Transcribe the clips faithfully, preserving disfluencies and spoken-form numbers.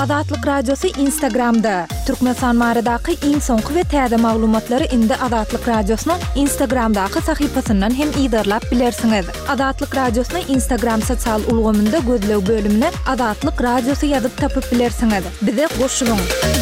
Azatlyk Radiosu Instagramda. Türkmenistan baradaky iň soňky we täze maglumatlary indi Azatlyk Radiosynyň Instagramdaky sahypasyndan hem ýa-da bilersiňiz. Azatlyk Radiosynyň Instagram sosial ulgamynda gözlew bölümine Azatlyk Radiosu ýazyp tapyp bilersiňiz. Bize goşulyň.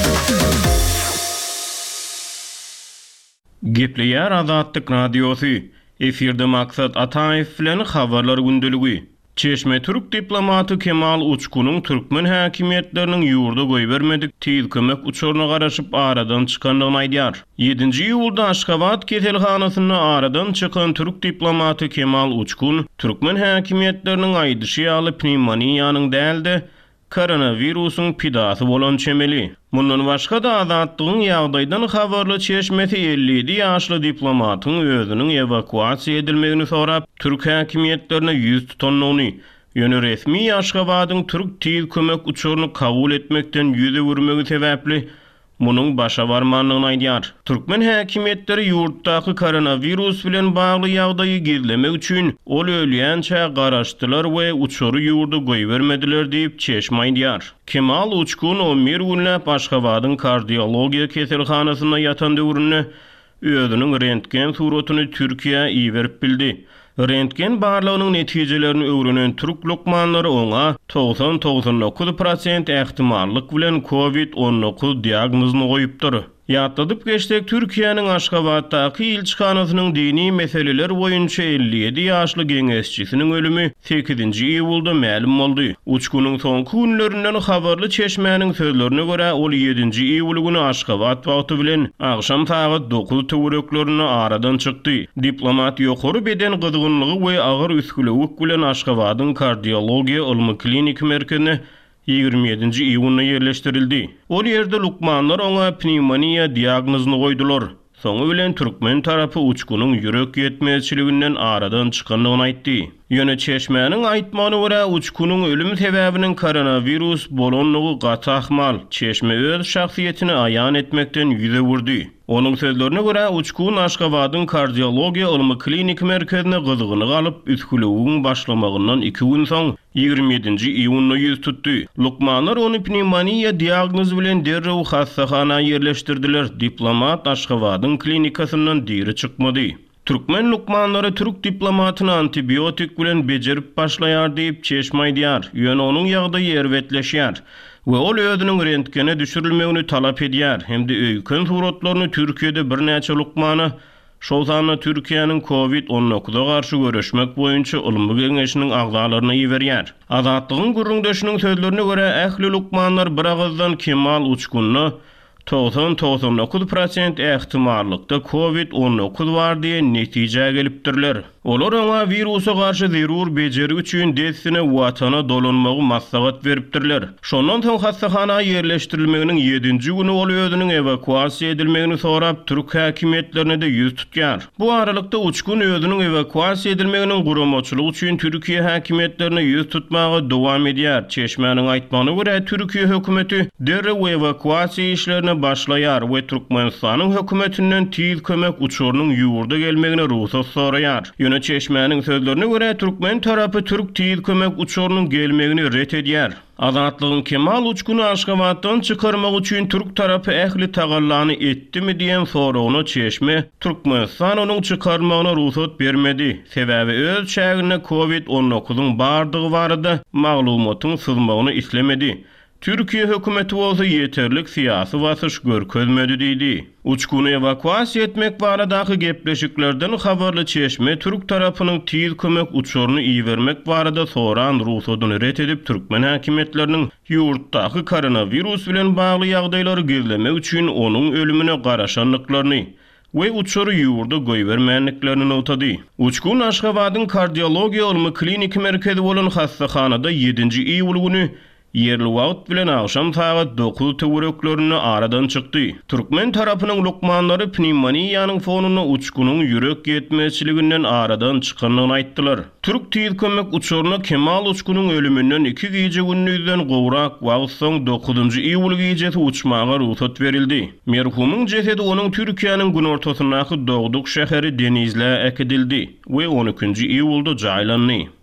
Gepleýär Azatlyk Radiosu. Efirde maksat Ataýew bilen habarlar gündüligi. Çeşme Türk diplomaty Kemal Uçkun'un Türkmen häkimetleriniň ýurda goý bermedik tiýil kömek uçuryna garaşyp aradan çykandygyny aýdýar. ýedinji iýulda Aşgabat keselhanasyna aradan çykan Türk diplomaty Kemal Uçkun, Türkmen häkimetleriniň aýdyşy ýaly pneumoniýanyň däldi, koronawirusyň pidasy bolan çemeli. Mundan başga da azatlygyň ýagdaýdan habarly Çeşmesi elli ýedi ýaşly diplomatyň özüniň evakuasiýa edilmegini sorap, Türk häkimetlerine ýüz tutanlygyny, ýöne resmi Aşgabatyň Türk tiýil kömek uçuryny kabul etmekden ýüze wurmegi sebäpli munyň başa barmanlygyny aýdýar. Türkmen häkimetleri ýurtdaky koronavirus bilen bagly ýagdaýy gizlemek üçin ol ölýänçä garaşdylar we uçury ýurda goý bermediler diýip Çeşme aýdýar. Kemal Uçkun on bir günläp Aşgabatyň kardiologiýa keselhanasyna ýatan döwründe özüniň rentgen suratyny Türkiýe iýerip bildi. Rentgen barlygynyň netijelerini öwrenen Türk lokmanlary oňa doksan doksan dokuz prosent ähtimallyk bilen covid on dokuz diagnozyny goýupdyr. Ýatladyp geçsek Türkiýanyň Aşgabatdaky ilçikanasynyň dini meseleler boýunça elli ýedi ýaşly geňeşçisiniň ölümi sekizinji iýulda ma'lum boldy. Uçkunyň soňky günlerinden habarly Çeşmäniň sözlerine görä ol ýedinji iýul güni Aşgabat wagty bilen agşam saat dokuz töwereklerini aradan çykdy. Diplomat ýokary beden gyzgynlygy we agyr üskülewik bilen Aşgabatyň kardiologiýa ilmi klinik merkezine ýygrimi ýedinji iýulda ýerleşdirildi. Ol ýerde lukmanlar oňa pneumoniýa diagnozyny goýdular. Soňy bilen Türkmen tarapy Uçkunyň ýürek ýetmezçiliginden aradan çykandygyny aýtdy. Ýöne Çeşmäniň aýtmagyna görä Uçkunyň ölüm sebäbiniň koronavirus bolanlygy gaty ahmal Çeşme öz şahsiýetini aýan etmekden ýüze wurdy. Onuň sözlerine görä Uçkun Aşgabatyň kardiologiýa ilmi klinik merkezine gyzygyny galyp üskülewiň başlamagyndan iki gün soň ýygrimi ýedinji iýulda ýüz tutdy. Lukmanlar ony pneumoniýa diagnozy bilen derrew hastahanaga ýerleşdirdiler. Diplomat Aşgabatyň klinikasyndan diri çykmady. Türkmen lukmanları Türk diplomatyny antibiotik bilen bejerip başlaýar diýip Çeşme aýdýar. Ýöne onuň ýagdaýy erwetleşýär we ol özüniň rentgene düşürilmegini talap edýär. Hemde öýkün suratlaryny Türkiýede bir näçe lukmany şol sany Türkiýanyň covid on dokuza garşy görüşmek boýunça ilmi geňeşiniň agzalaryna ýeberýär. Azatlygyň gürrüňdeşiniň sözlerine görä ähli lukmanlar bir agazdan Kemal Uçkunny doksan doksan dokuz prosent ähtimallykda covid on dokuz bar diýen netije gelipdirler. Olar oňa virusa garşy zerur bejeri üçin desine watana dolanmagy maslahat beripdirler. Şondan soň hastahanaga ýerleşdirilmeginiň ýedinji güni ol özüniň evakuasiýa edilmegini sorap Türk häkimetlerine de ýüz tutýar. Bu aralykda Uçkun özüniň evakuasiýa edilmeginiň guramaçylygy üçin Türkiýe häkimetlerine ýüz tutmagy dowam edýär. Çeşmäniň aýtmagyna görä Türkiýe hökümeti derrew evakuasiýa işlerini başlaýar we Türkmenistanyň hökümetinden tiýil kömek uçurynyň ýurda gelmegine ruhsat soraýar. Ýöne Çeşmäniň sözlerine görä Türkmen tarapy Türk tiýil kömek uçurynyň gelmegini ret edýär. Azatlygyň Kemal Uçkuny Aşgabatdan çykarmak üçin Türk tarapy ähli tagallany etdimi diýen soragyna Çeşme Türkmenistan onuň çykarmagyna ruhsat bermedi. Sebäbi öz şäherine covid on dokuzyň bardygy barada maglumatyň sızmagyny islemedi. Türkiýe hökümeti bolsa ýeterlik syýasy wasyş görkezmedi diýdi. Uçkuny evakuasiýa etmek baradaky gepleşiklerden habarly Çeşme Türk tarapynyň tiýil kömek uçuryny iýermek barada soran ruhsatyny ret edip Türkmen häkimetleriniň ýurtdaky koronavirus bilen bagly ýagdaýlary gizlemek üçin onuň ölümine garaşanlyklaryny we uçury ýurda goý bermänliklerini notady. Uçkun Aşgabatyň kardiologiýa ilmi klinik merkezi bolan hastahanada ýedinji iýul güni yerli wagt bilen agşam saat dokuz töwereklerini aradan çykdy. Türkmen tarapynyň lukmanlary pneumoniýanyň fonuny Uçkunyň ýürek ýetmezçiliginden aradan çykanlygyny aýtdylar. Türk tiýil kömek uçuryna Kemal Uçkunyň ölümünden iki gece günnüzden gowrak wagt soň dokuzunji iýul gecesi uçmaga ruhsat berildi. Merhumyň jesedi onuň Türkiýanyň gün ortasyndaky Dogduk şäheri Denizle ekidildi we on ikinji iýulda jaýlandy.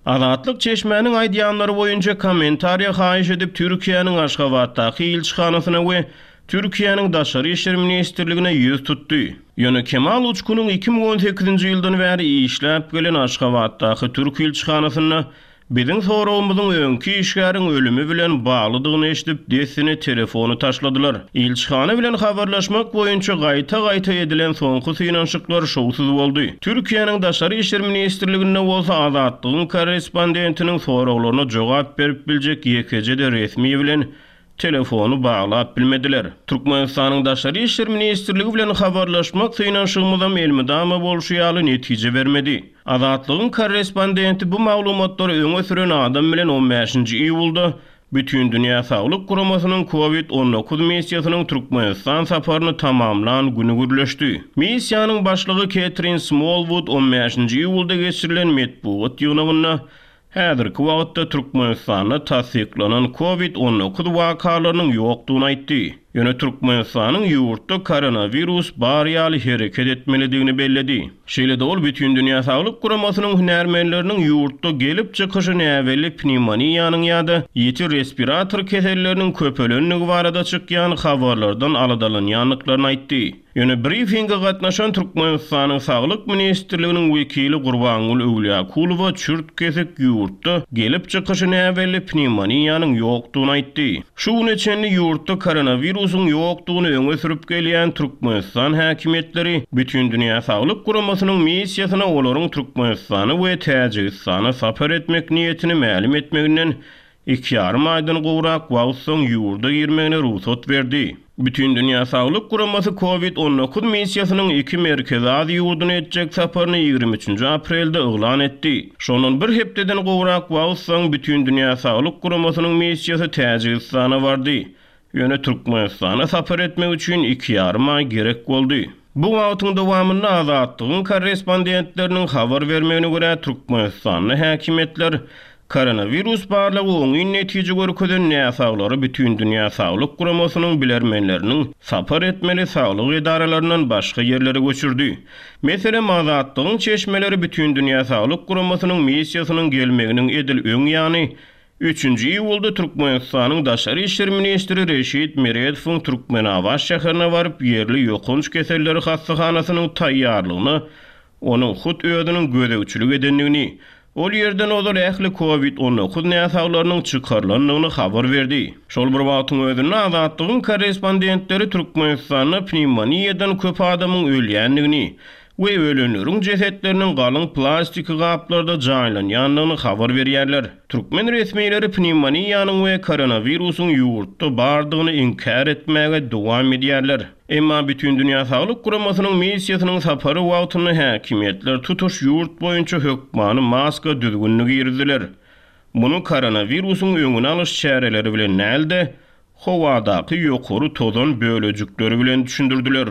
Azatlyk Çeşme'nin aýdýanlary boýunça kommentariýa haýyş edip Türkiýanyň Aşgabatdaky ilçihanasyna we Türkiýanyň Daşary işler ministrligine ýüz tutdy. Ýöne Kemal Uçkunyň iki bin on sekizinji ýyldan bäri işläp gelen Aşgabatdaky Türk ilçihanasyna biziň soragymyzyň öňki işgäriň ölümi bilen baglydygyny eşdip desini telefonu taşladylar. İlçihana bilen habarlaşmak boýunça gaýta-gaýta edilen soňky synanşyklar şowsuz boldy. Türkiýanyň Daşary işler ministrliginde bolsa Azatlygyň korrespondentiniň soraglaryna jogap berip biljek ýekejede resmi bilen telefonu bağlap bilmediler. Türkmenistanyň Daşary işler ministrligi bilen habarlaşmak synanşygymyzam elmidama bolşy ýaly netije bermedi. Azatlygyň korrespondenti bu maglumatlary öňe süren adam bilen on beşinji iýulda bütün dünýä saglyk guramasynyň covid on dokuz missiýasynyň Türkmenistan saparyny tamamlan güni gürleşdi. Missiýanyň başlygy Catherine Smallwood on beşinji iýulda geçirilen medpuat ýygynyna häzirki wagtda Türkmenistanda tasdiklanan covid on dokuz wakalarynyň ýokdugyny aýtdy. Ýöne Türkmenistanyň ýurtda koronavirus bar ýaly hereket etmelidigini belledi. Şeýle-de ol bütün dünýä saglyk guramasynyň hünärmenleriniň ýurtda gelip çykyşyny äwelli pneumoniýanyň ýa-da ýeti respirator keselleriniň köpelenligi barada çykýan habarlardan aladalanýanlyklaryny aýtdy. Ýöne briefinge gatnaşan Türkmenistanyň saglyk ministrliginiň wekili Gurbanguly Öwliýakulowa çürt kesek ýurtda gelip çykyşyny äwelli pneumoniýanyň ýokdugyny aýtdy. Şu neçenli ýurtda koronavirus Usun ýokdugyny öňe sürüp gelýän Türkmenistan häkimetleri bütün dünýä saglyk guramasynyň missiýasyna olaryň Türkmenistany we Täjikistany sapar etmek niýetini ma'lum etmeginden iki ýarym aýdan gowrak wagtsoň ýurda girmegine ruhsat berdi. Bütün dünýä saglyk guramasy covid on dokuz missiýasynyň iki merkezi ady ýurduny etjek saparyny ýygrimi üçinji aprelde oglan etdi. Şonun bir hepdeden gowrak wagtsoň bütün dünýä saglyk guramasynyň missiýasy Täjikistana bardy. Ýöne Türkmenistana sapar etmek üçin iki ýarym aý gerek boldy. Bu wagtyň dowamynda Azatlygyň korrespondentleriniň habar bermegine görä Türkmenistanyň häkimetler koronavirus barlygy oňy netije görkezden näsaglary bütün dünýä saglyk guramasynyň bilermenleriniň sapar etmeli saglyk edaralarynyň başga ýerlere göçürdi. Meselem Azatlygyň çeşmeleri bütün dünýä saglyk guramasynyň missiýasynyň gelmeginiň edil öň ýany üçinji iýulda Türkmenistanyň Daşary işler ministri Reşit Meredowyň Türkmenabaş şäherine baryp ýerli ýokunç keselleri hastahanasynyň taýýarlygyny, onuň hut öýüdiniň gödegçilik edenligini, ol ýerden ozal ähli covid on dokuz näsaglarynyň çykarlandygyny habar berdi. Şol bir wagtyň özünde Azatlygyň korrespondentleri Türkmenistanyň pneumoniýadan köp adamyň ölýändigini we ölenleriň jesetleriniň galyň plastik gaplarda jaýlanýanlygyny habar berýärler. Türkmen resmiýetleri pneumoniýanyň we koronavirusyň ýurtda bardygyny inkar etmäge dowam edýärler. Emma bütün dünýä saglyk guramasynyň missiýasynyň sapary wagtyny häkimetler tutuş ýurt boýunça hökmany maska düzgünligi ýerdiler. Muny koronavirusyň öňüne alyş çäreleri bilen näde howadaky ýokary tozan bölejikleri bilen düşündirdiler.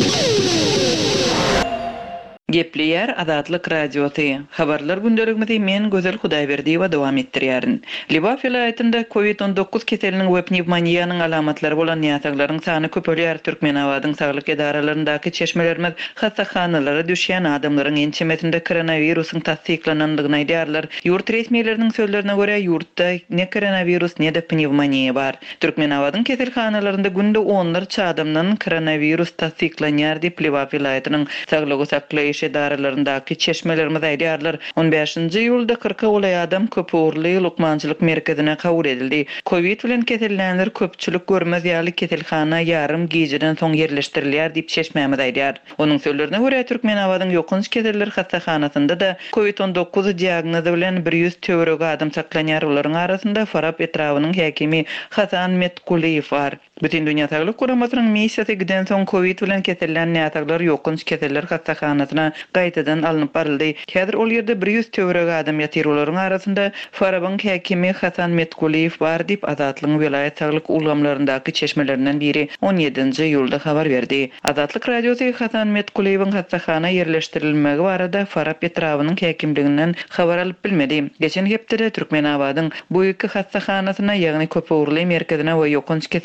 Gepleýär Azatlyk radiosy. Habarlar gündeligimizi men Gözel Hudaýberdiýewa dowam etdirýärin. Liwa vilayatynda covid on dokuz keseliniň we pneumoniýanyň alamatlary bolan ýataglaryň sany köpelýär. Türkmenabadyň saglyk edaralaryndaky çeşmelerimiz hastahanalary düşýän adamlaryň ençemesinde koronawirusyň tasdiklanandygyny aýdýarlar. Ýurt resmiýetleriniň sözlerine görä ýurtda ne koronavirus ne de pneumoniýa bar. Türkmenabadyň keselhanalarynda günde onlarça adamdan koronawirus tasdiklanýar diýip Liwa vilayatynyň saglyk saklaýyş edaralaryndaky çeşmelerimiz aýdýarlar. on beşinji iýulda kırka ulay adam köpürli lukmançylyk merkezine kabul edildi. Covid bilen kesellenler köpçülük görmez ýaly keselhana ýarym gijeden soň yerleşdirilýär diýip çeşmemiz aýdýar. Onuň sözlerine görä Türkmenabadyň ýokunç keseller hastahanasynda da covid on dokuz diagnozy bilen bir ýüz töwereg adam saklanýar. Olaryň arasynda Farab etrawynyň häkimi Hasan Metkuliýew bar. Bütün dünýä saglyk guramasynyň missiýasy giden soň covid bilen kesellen näsaglar ýokunç keseller hastahanasyna gaýtadan alınıp baryldy. Häzir ol ýerde bir ýüz töwereg adam ýatyr. Olaryň arasynda Farabyň häkimi Hasan Metkuliýew bar diýip Azatlygyň vilayat saglyk ulgamlaryndaky çeşmelerinden biri on ýedinji iýulda habar berdi. Azatlyk radiosy Hasan Metkuliýewiň hastahana ýerleşdirilmegi barada Farab etrawynyň häkimliginden habar alyp bilmedi. Geçen hepde Türkmenabadyň bu iki hastahanasyna ýagny köpürli merkezine we ýokunç keseller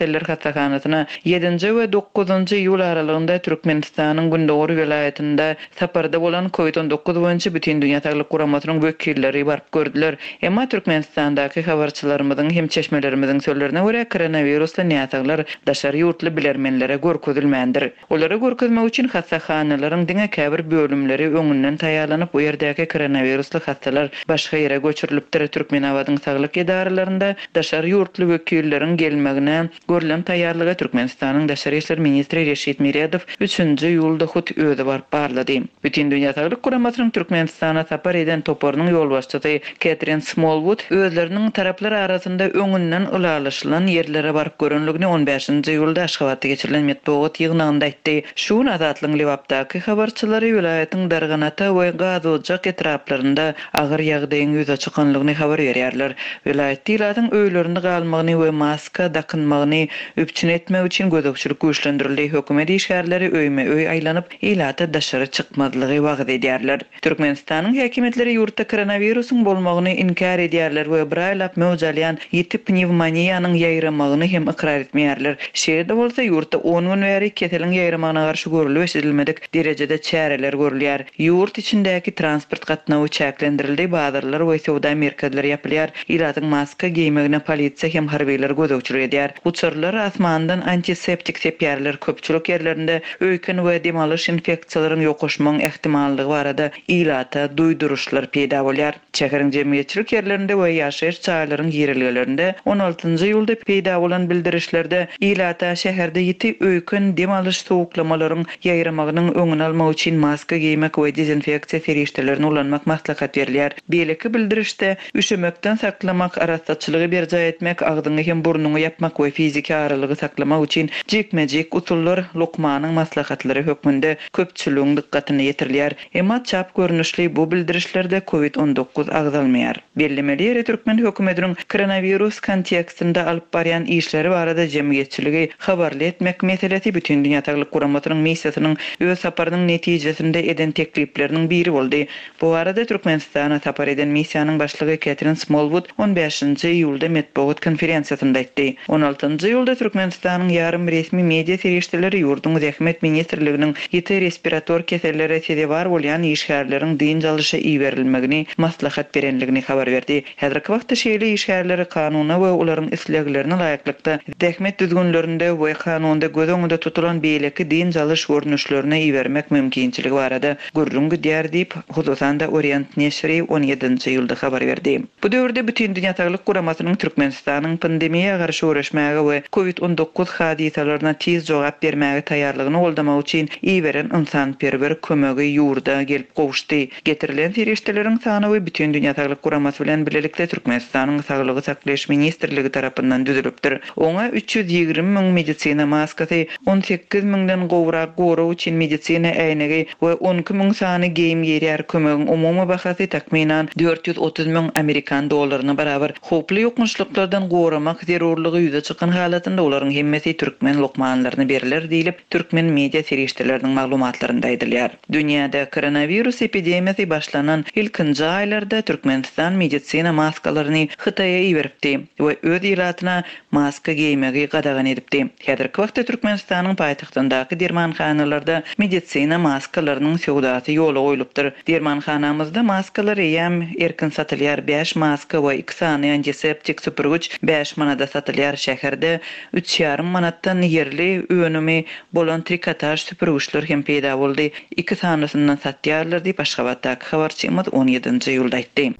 hassasanatyna ýedinji we dokuzunji ýyl aralygynda Türkmenistanyň Gündoğru vilayetinde saparda bolan kovid on dokuz boýunça bütün dünýä Sağlyk Guramatynyň wekilleri barıp gördüler. Emma Türkmenistandaky habarçylarymyzyň hem çeşmelerimiziň sözlerine görä koronavirusla näsaglar daşary ýurtly bilermenlere görkezilmändir. Olara görkezmek üçin hassasanalylaryň diňe käbir bölümleri öňünden taýýarlanyp bu ýerdäki koronavirusly hastalar başga ýere göçürilipdir. Türkmenabatyň saglyk edarelerinde daşary ýurtly wekilleriň gelmegine görülen taýýarlyga Türkmenistanyň Daşary işler ministri Reşit Miredow üçünji ýylda hut özi barıp barlady. Bütün dünýä Sağlyk Guramatynyň Türkmenistana sapar eden topornyň ýolbaşçysy Catherine Smallwood özleriniň taraplar arasynda öňünden ulalyşylan ýerlere barıp görünligini on beşinji ýylda Aşgabatda geçirilen metbuat ýygnagynda aýtdy. Şu Azatlyň Liwapdaky habarçylary vilayatyň Darganata we Gazojak etraplarynda agyr ýagdaýyň ýüze çykanlygyny habar berýärler. Vilayat ýylatyň öýlerinde galmagyny we maska dakynmagyny üpçün etmek üçin gözükçülük güýçlendirildi. Hökümet işgärleri öýme öý aýlanyp ýylata daşary çykmadlygy wagt edýärler. Türkmenistanyň häkimetleri ýurtda koronavirusyň bolmagyny inkar edýärler we bir aýlap möwjalyan ýeti pnevmoniýanyň ýaýramagyny hem ikrar etmeýärler. Şeýle bolsa ýurtda on gün bäri keseliň ýaýramagyna garşy görülip edilmedik derejede çäreler görülýär. Ýurt içindäki transport gatnawy çäklendirildi. Bazarlar we sowda merkezleri ýapylýar. Ýylatyň maska giýmegine polisiýa hem harbylar gözükçülük edýär. Uçurlar asmandan antiseptik sepýärler. Köpçülük ýerlerinde öýkün we demalyş infeksiýalaryň ýokuşmagyň ähtimalligi barada ýylata duýduruşlar peýda bolýar. Çäkeriň jemgyýetçilik ýerlerinde we ýaşaýyş çaýlaryň ýerlilerinde on altynjy ýylda peýda bolan bildirişlerde ýylata şäherde ýeti öýkün demalyş sowuklamalaryň ýaýramagynyň öňüni almak üçin maska giýmek we dezinfeksiýa serişdelerini ulanmak maslahat berilýär. Beýleki bildirişde üşümekden saklamak, arasatçylygy berjay etmek, agdyňy hem burnuňy ýapmak we fiziki aralygy saklamak üçin jekmejek usullar lokmanyň maslahatlary hökmünde köpçüligiň dikkatyny ýetirilýär. Emma çap görnüşli bu bildirişlerde kovid on dokuz agzalmaýar. Bellemeleri Türkmen hökümetiniň koronavirus kontekstinde alyp barýan işleri barada jemgyýetçiligi habarly etmek meselesi bütün dünýä Sağlyk Guramatynyň missiýasynyň öz saparynyň netijesinde eden teklipleriniň biri boldy. Bu arada Türkmenistana sapar eden missiýanyň başlygy Catherine Smallwood on beşinji ýylda metbuat konferensiýasynda aýtdy. on altynjy ýylda Türkmenistanyň ýarym resmi media serişdeleri ýurduň Zähmet ministrliginiň ýeti respirator keselleri sede bar bolýan işgärleriň diň jalysy iýerilmegini maslahat berenligini habar berdi. Häzirki wagtda şeýle işgärleri kanuny we olaryň isleglerini laýyklykda Zähmet düzgünlerinde we kanunda göz öňünde tutulan beýleki diň jalyş görnüşlerini iýermek mümkinçiligi barada görüňki diýär diýip hususan da Orient Neşri on ýedinji ýylda habar berdi. Bu döwürde bütün dünýä Sağlyk Guramatynyň Türkmenistanyň pandemiýaga garşy öreşmäge we kovid on dokuz hadisalaryna tez jogap bermäge taýýarlygyny goldamak üçin iýberen ynsanperwer kömegi ýurda gelip gowuşdy. Getirilen serişdeleriň sany we bütün dünýä Sağlyk Guramaty bilen birlikde Türkmenistanyň Saglygy saklaýyş ministrligi tarapyndan düzülipdir. Oňa üç ýüz ýigirmi miň medisina maskasy, on sekiz miňden gowrak goraw üçin medisina äýnegi we on iki miň sany giýim ýerýär kömegiň umumy bahasy takminan dört ýüz otuz miň Amerikan dollaryna barabar. Hoply ýokmuşlyklardan goramak zerurlygy ýüze çykan halatynda olaryň hemmesi türkmen lokmanlaryna beriler diýilip türkmen media serişdeleriniň maglumatlarynda aýdylýar. Dünýäde koronavirus epidemiýasy başlanan ilkinji aýlarda Türkmenistan medisina maskalaryny Hytaýa iýeripdi we öz ýylatyna maska giýmegi gadagan edipdi. Häzirki wagtda Türkmenistanyň paýtagtyndaky dermanhanalarda medisina maskalarynyň sowdasy ýola goýulypdyr. Dermanhanamyzda maskalar ýam erkin satylýar. beş maska we iki sany antiseptik süpürgüç beş manada satylýar. Şäherde üç ýarym manatdan ýerli önümi bolan trikotaj süpürgüçler hem peýda boldy. iki sanysyndan satýarlar diýip Aşgabatdaky habarçymyz on ýedinji ýylda aýtdy.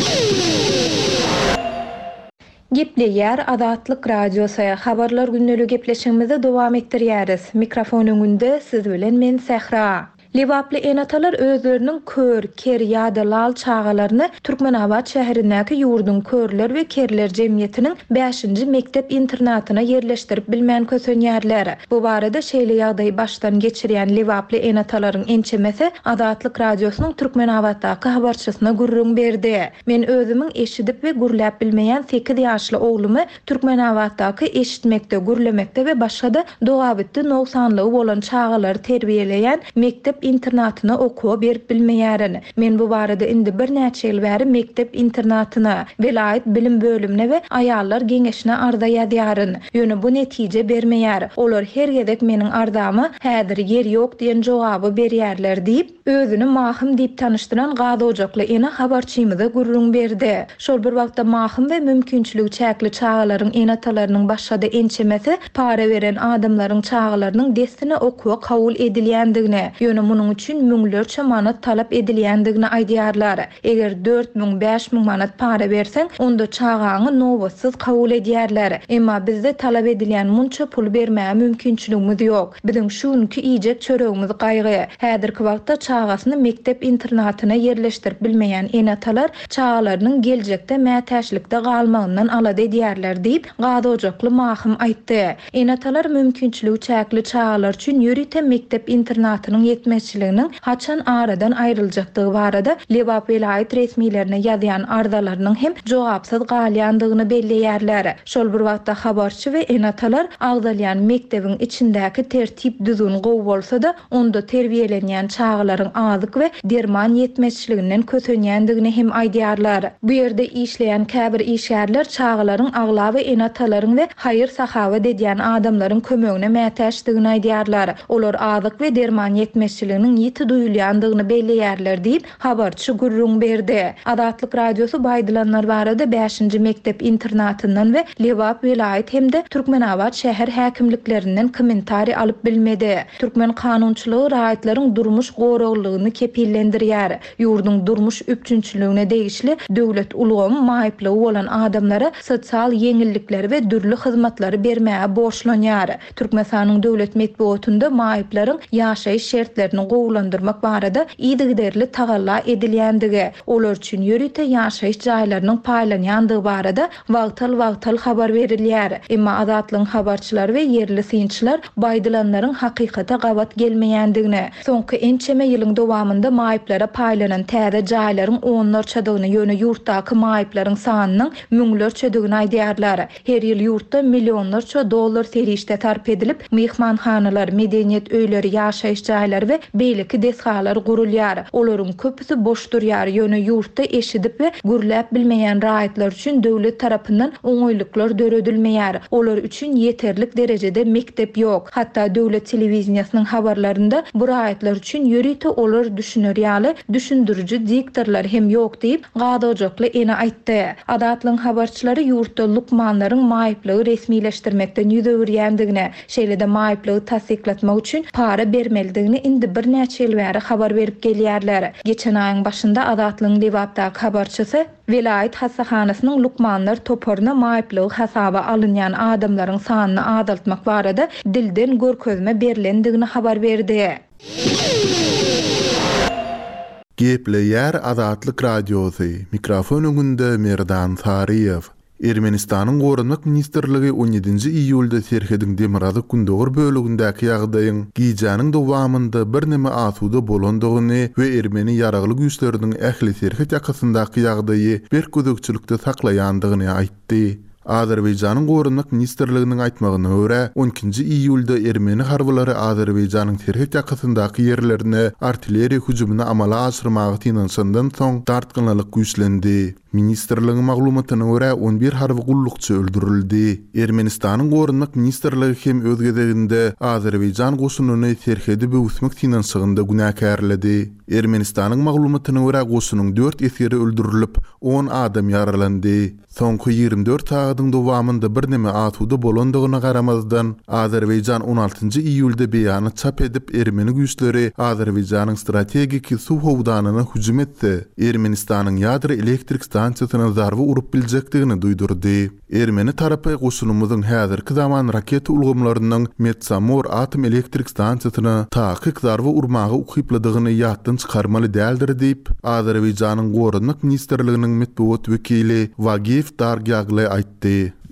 Gepleýär Azatlyk radiosu habarlar gündeli gepleşigimizi dowam etdirýäris. Mikrofon öňünde siz bilen men Sähra. Liwaply enatalar özleriniň kör, ker ýa-da lal çağalaryny Türkmenabad şäherindäki ýurdun körler we kerler jemgyýetiniň beşinji mektep internatyna ýerleşdirip bilmän kösenýärler. Bu barada şeýle ýagdaý başdan geçirýän Liwaply enatalaryň ençemesi Azatlyk radiosynyň Türkmenabaddaky habarçysyna gurrun berdi. Men özümiň eşidip we gurläp bilmeýän sekiz ýaşly oglumy Türkmenabaddaky eşitmekde, gurlemekde we başga da dogabitde noksanlygy bolan çağalary terbiýeleýän mektep internatyna okuwa berip bilmeýärin. Men bu barada indi bir näçe ýyl bäri mektep internatyna, vilayet bilim bölümine we aýallar geňeşine arda ýazýaryn. Ýöne bu netije bermeýär. Olar her gedek meniň ardamy häzir yer ýok diýen jogaby berýärler diýip özüni mahym diýip tanışdyran Gazy Ojakly ene habarçymyza gurrun berdi. Şol bir wagtda mahym we mümkinçiligi çäkli çağalaryň enatalarynyň başada ençemesi para beren adamlaryň çağalarynyň destine okuwa kabul edilýändigine, ýöne munyň üçin müňlerçe manat talap edilýändigine aýdýarlar. Eger dört müň beş müň manat para berseň, onda çağaňy nowatsız kabul edýärler. Emma bizde talap edilýän munça pul bermäge mümkinçiligimiz ýok. Biziň şuňky ijek çöregimiz gaýgy. Häzirki wagtda çağasyny mektep internatyna yerleşdirip bilmeýän enatalar çağalarynyň geljekde mätäçlikde galmagyndan alady edýärler diýip Gazy Ojakly mahym aýtdy. Enatalar mümkinçiligi çäkli çağalar üçin ýörite mektep internatynyň ýetmezçiliginiň haçan aradan aýryljakdygy barada Lebap vilayet resmiýlerine ýazýan ardalarynyň hem jogapsyz galýandygyny belleýärler. Şol bir wagtda habarçy we enatalar agdalýan mektebiň içindäki tertip düzgün gowy bolsa-da onda terbiýelenýän çağalaryň azyk we derman ýetmezçiliginden kösenýändigini hem aýdýarlar. Bu ýerde işleýän käbir işgärler çağalaryň agla we enatalaryň we haýyr sahawa edýän adamlaryň kömegine mätäçdigini aýdýarlar. Olar azyk we derman ýetmezçiliginiň ýiti duýulýandygyny belleýärler diýip habarçy gurrun berdi. Adatlyk radiosu baýdylanlar barada beşinji mektep internatyndan we Lebap vilayet hemde Türkmenabad şäher häkimliklerinden kommentari alyp bilmedi. Türkmen kanunçylygy raýatlaryň durmuş goraglygyny kepillendirýär. Ýurduň durmuş üpçünçiligine degişli döwlet ulgamy maýyplygy bolan adamlara sosial ýeňillikler we dürli hyzmatlary bermäge borçlanýar. Türkmenistanyň döwlet medeniýetinde maýyplaryň ýaşaýyş şertlerini gowlandyrmak barada ýygyderli tagalla edilýändigi, olar üçin ýörite ýaşaýyş jaýlarynyň paýlanýandygy barada wagtal-wagtal habar berilýär. Emma azatlyň habarçylary we yerli synçylar baýdylanlaryň hakykata gabat gelmeýändigine, soňky ençeme ýylyň dowamında maýyplara paýlanan täze jaýlaryň onlarçadygyny ýöne ýurtdaky maýyplaryň sanynyň müňlerçedigini aýdýarlar. Her ýyl ýurtda millionlarça dollar serişde tarp edilip mehmanhanalar, medeniýet öýleri, ýaşaýyş jaýlary we beýleki desgalar gurulýar. Olaryň köpüsi boş durýar. Ýöne ýurtda eşidip we gürläp bilmeýän raýatlar üçin döwlet tarapyndan oňoýlyklar döredilmeýär. Olar üçin ýeterlik derejede mektep ýok. Hatda döwlet telewizionynyň habarlarynda bu raýatlar üçin ýörite olar düşünýärli, düşündürüji diktorlar hem ýok diýip Gazy Ojakly ene aýtdy. Adatlyň habarçylary ýurtda lukmanlaryň maýyplygy resmileşdirmekden ýüzegirýändigine, şeýle-de maýyplygy tasdiklatmak üçin para bermelidigini indi bir näçe ýyl bäri habar berip gelýärler. Geçen aýyň başynda Adatlyň Lebapdaky habarçysy vilayet hasahanasynyň lukmanlar toporuna maýyplygy hasaba alynýan adamlaryň sanyny azaltmak barada dilden görkezme berilendigini habar berdi. Gepleýär Adatlyk radiosu. Mikrofon öňünde Merdan Sariýew. Ermenistanyň Gorunmak Ministrligi on ýedinji iýulda Serhediň Demirady Gündogur bölügindäki ýagdaýyň giýjanyň dowamynda bir näme asuda bolandygyny we Ermeni ýaragly güýçleriniň ähli Serhed ýakasyndaky ýagdaýy bir gözükçülükde saklaýandygyny aýtdy. Azerbaýjanyň Gorunmak Ministrliginiň aýtmagyna görä, on ikinji iýulda Ermeni harbylary Azerbaýjanyň Serhed ýakasyndaky ýerlerine artilleriýa hüjumyny amala aşyrmagy tinanşandan soň dartgynlyk güýçlendi. Ministrligiň maglumatyna görä on bir harby gullukçy öldürildi. Ermenistanyň Gorunmak Ministrligi hem öz gezeginde Azerbaýjan goşunyny Serhedi böwüsmek tinanşygynda günäkärledi. Ermenistanyň maglumatyna görä goşunyň dört eseri öldürilip, on adam ýaralandy. Soňky ýygrimi dört sagatyň dowamynda bir näme asuda bolandygyna garamazdan Azerbaýjan on altynji iýulda beýany çap edip Ermeni güýçleri Azerbaýjanyň strategik suw howdanyna hüjum etdi. Ermenistanyň ýadry elektrik stansiýasyna zarby urup biljekdigini duýdurdy. Ermeni tarapy goşunymyzyň häzirki zaman raket ulgamlarynyň Metsamor atom elektrik stansiýasyna taýyk zarby urmagy ukypladygyny ýatdan çykarmaly däldir diýip Azerbaýjanyň Gorunmak Ministrliginiň medeniýet wekili Wagif Dargyagly aýtdy.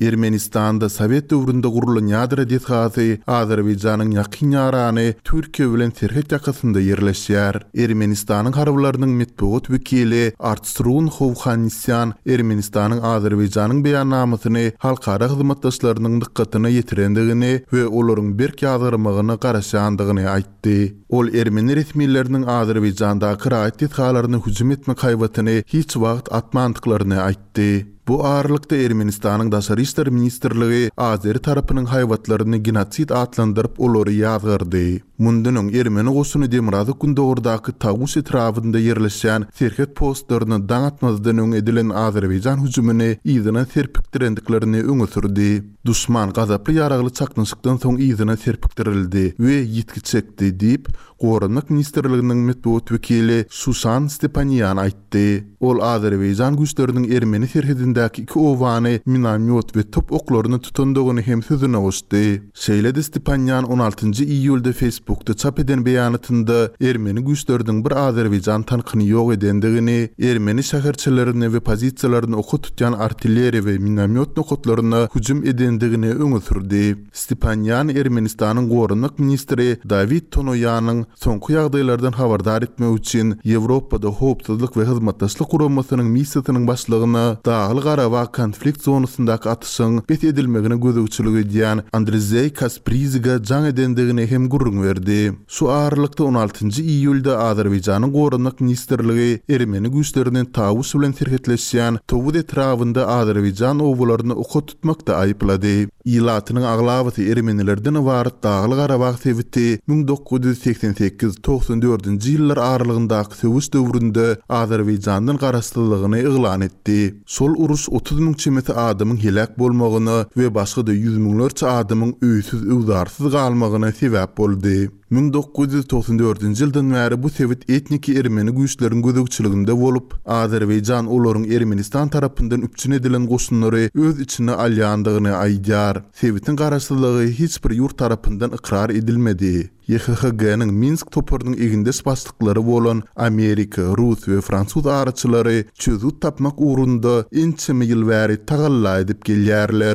Ermenistanda Sovet döwründe gurulan ýadyr edetgazy Azerbaýjanyň ýakyn ýarany Türkiýe bilen serhet ýakasynda ýerleşýär. Ermenistanyň harbylarynyň metbuat wekili Artsrun Hovhannisyan Ermenistanyň Azerbaýjanyň beýannamasyny halkara hyzmatdaşlarynyň dikkatyna ýetirendigini we olaryň berk ýazgyrmagyny garaşandygyny aýtdy. Ol Ermeni resmiýetleriniň Azerbaýjanda kiraýet etgalaryny hüjüm etme kaýbatyny hiç wagt atmandyklaryny aýtdy. Bu ağırlıkta Ermenistanyň Daşary işler ministrligi Azeri tarapynyň haýwatlaryny genotsid atlandyryp olary ýazgyrdy. Mundunyň Ermeni goşuny Demirady gündogurdaky Tawus etrafynda ýerleşýän serhet postlaryny daň atmazdan öň edilen Azerbaýjan hüjümini ýygyna serpikdirendiklerini öňe sürdi. Duşman gazaply ýaragly çaknysykdan soň ýygyna serpikdirildi we ýitki çekdi diýip Gorunmak ministrliginiň metbuat wekili Susan Stepanyan aýtdy. Ol Azerbaýjan güýçleriniň Ermeni serhedindäki iki owany minamyot we top oklaryny tutandygyny hem sözüne goşdy. Şeýledi Stepanyan on altynjy iýulda Facebookda çap eden beýanatynda Ermeni güýçleriniň bir Azerbaýjan tankyny ýok edendigini, Ermeni şäherçilerini we pozisiýalaryny oku tutýan artilleriýa we minamyot nokotlaryna hüjüm edendigini öňe sürdi. Stepanyan Ermenistanyň gorunmak ministri David Tonoyanyň soňky ýagdaýlardan habardar etmek üçin Ýewropada howpsuzlyk we hyzmatdaşlyk guramasynyň missiýasynyň başlygyna Dağly Garabag konflikt zonasyndaky atyşyň bet edilmegine gözegçilik edýän Andrzej Kaspriziga jaň edendigini hem gurrun berdi. Şu ağırlykda on altynjy iýulda Azerbaýjanyň gorunmak ministrligi Ermeni güýçleriniň Tawus bilen serhetleşýän Towud etrafynda Azerbaýjan owlaryny oku tutmakda aýplady. Ýylatynyň aglawaty Ermenilerden ibaret Dağly Garabag sebiti bin dokuz yüz seksen sekiz doksan dördünjy ýyllar aralygyndaky söwüş döwründe Azerbaýjanyň garaşdyrlygyny eglan etdi. Sol uruş otuz ming çemeti adamyň helak bolmagyny we başga-da yüz miňlerçe adamyň öýsüz öwdarsyz galmagyna sebäp boldy. bin dokuz yüz doksan dördünjy ýyldan bäri bu sebit etniki Ermeni güýçleriň gözegçiliginde bolup, Azerbaýjan olaryň Ermenistan tarapyndan üpçün edilen goşunlary öz içine alýandygyny aýdýar. Sebitin garaşdyrlygy hiç bir ýurt tarapyndan ikrar edilmedi. Y H H G-niň Minsk toparynyň egindes başlyklary bolan Amerika, Rus we Fransuz araçylary çözüt tapmak uğrunda ençeme ýyl bäri tagalla edip gelýärler.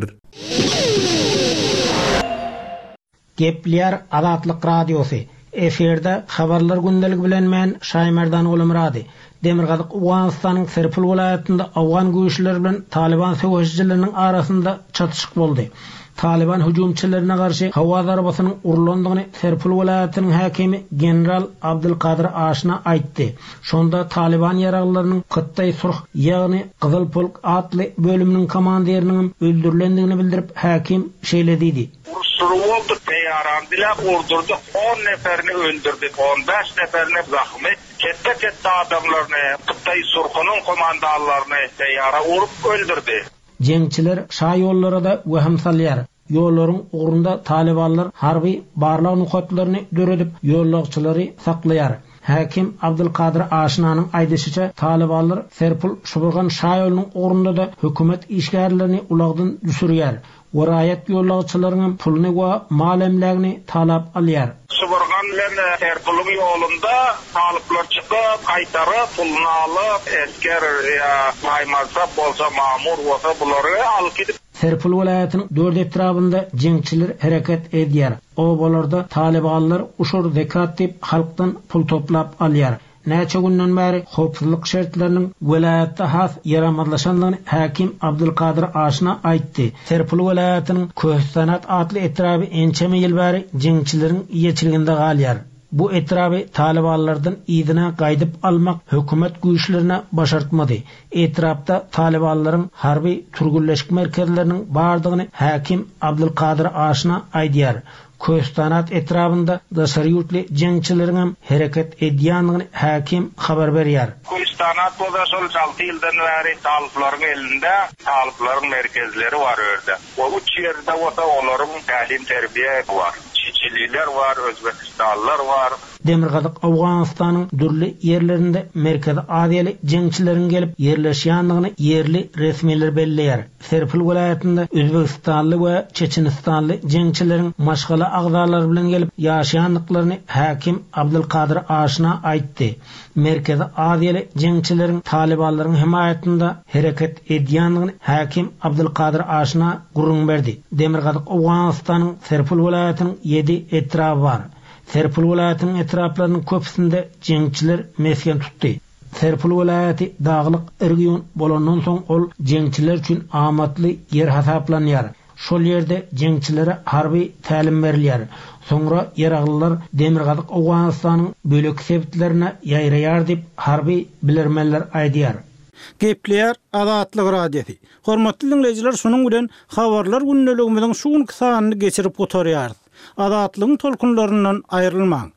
Gepler Azatlyk Radiosu. Eferde habarlar gündelik bilen men Şaýmerdan Ulumrady. Demirgazyk Awganystanyň Serpil welaýatynda Awgan güýçleri bilen Taliban söwüşçileriniň arasynda çatışyk boldy. Taliban hüjümçilerine karşı hawa zarabasynyň urulandygyny Serpil welaýatynyň häkimi general Abdulkadir Aşna aýtdy. Şonda Taliban ýaraglarynyň Qıttay Surh ýagny Gyzyl Polk atly bölüminiň komandiriniň öldürilendigini bildirip häkim şeýlediydi. Surwoldy peýarandylar, ordurdy, on neferini öldürdi, on beş neferini zahmy, kette kette adamlaryny, Qıttay Surhynyň komandalaryny peýara urup öldürdi. Jengçiler şa ýollara da wehim salýar. Ýollaryň ugrunda Talibanlar harby barlak nukatlaryny döredip ýollagçylary saklaýar. Hakim Abdulkadir Aşnanyň aýdysynça Talibanlar Serpil şuburgan şa ýolunyň ugrunda da hökümet işgärlerini ulagdan düşürýär. Waraýat ýollagçylarynyň puluny we mal emlegini talap alýar. Şuburgan bilen Serpil'in ýolunda talyplar çykyp, gaýtaryp, puluny alyp, esker ýa maýmazda bolsa mamur bolsa bulary alyp gidip Serpil welaýatynyň dört etrafynda jengçiler hereket edýär. O bolarda Talibanlar uşur zekat diýip halkdan pul toplap alýar. Näçe günden bäri howpsuzlyk şertleriniň welaýatda has ýaramazlaşanlygyny hakim Abdulkadir Aşna aýtdy. Serpil welaýatynyň Köhsanat atly etrafy ençeme ýyl bäri jengçileriň ýeçiliginde galýar. Bu etrafy Talibanlardan ýygyna gaýdyp almak hökümet güýçlerine başartmady. Etrafda Talibanlaryň harby türgülleşik merkezleriniň bardygyny hakim Abdulkadir Aşna aýdýar. Köhsanat etrafynda daşary ýurtly jengçileriň hereket edýändigini hakim habar berýär. Köhsanat boza şol alty ýyldan bäri talyplaryň elinde, talyplaryň merkezleri bar örde. O üç ýerde bolsa olaryň talim terbiýe bar. Çiçililer var, Özbekistanlılar var. Demirgazyk Awganystanyň dürli ýerlerinde Merkezi Aziýaly jeňçilerin gelip ýerleşýändigini yerli resmiler belleýär. Serpil vilayatynda Özbekistanly we Çeçenistanly jeňçilerin maşgala agzalary bilen gelip ýaşaýandyklaryny hakim Abdulkadir Aşna aýtdy. Merkezi Aziýaly jeňçilerin Talibanlaryň himayetinde hereket edýändigini hakim Abdulkadir Aşna gurrun berdi. Demirgazyk Awganystanyň Serpil vilayatynyň ýedi etrafy bar. Serpil vilayatynyň etraflarynyň köpüsinde jeňçiler mesken tutdy. Serpil vilayaty dağlyk region bolandan soň ol jeňçiler üçin amatly yer hasaplanýar. Şol ýerde jeňçilere harby tälim berilýär. Soňra ýaraglylar Demirgazyk Awganystanyň bölek sebitlerine ýaýraýar diýip harby bilermeler aýdýar. Gepleýär Azatlyk radiosi. Hormatly dinleýijiler, şunuň bilen habarlar günneligimiziň şu günkü sanyny geçirip gotarýarys. Azatlygyň tolkunlaryndan aýrylmaň.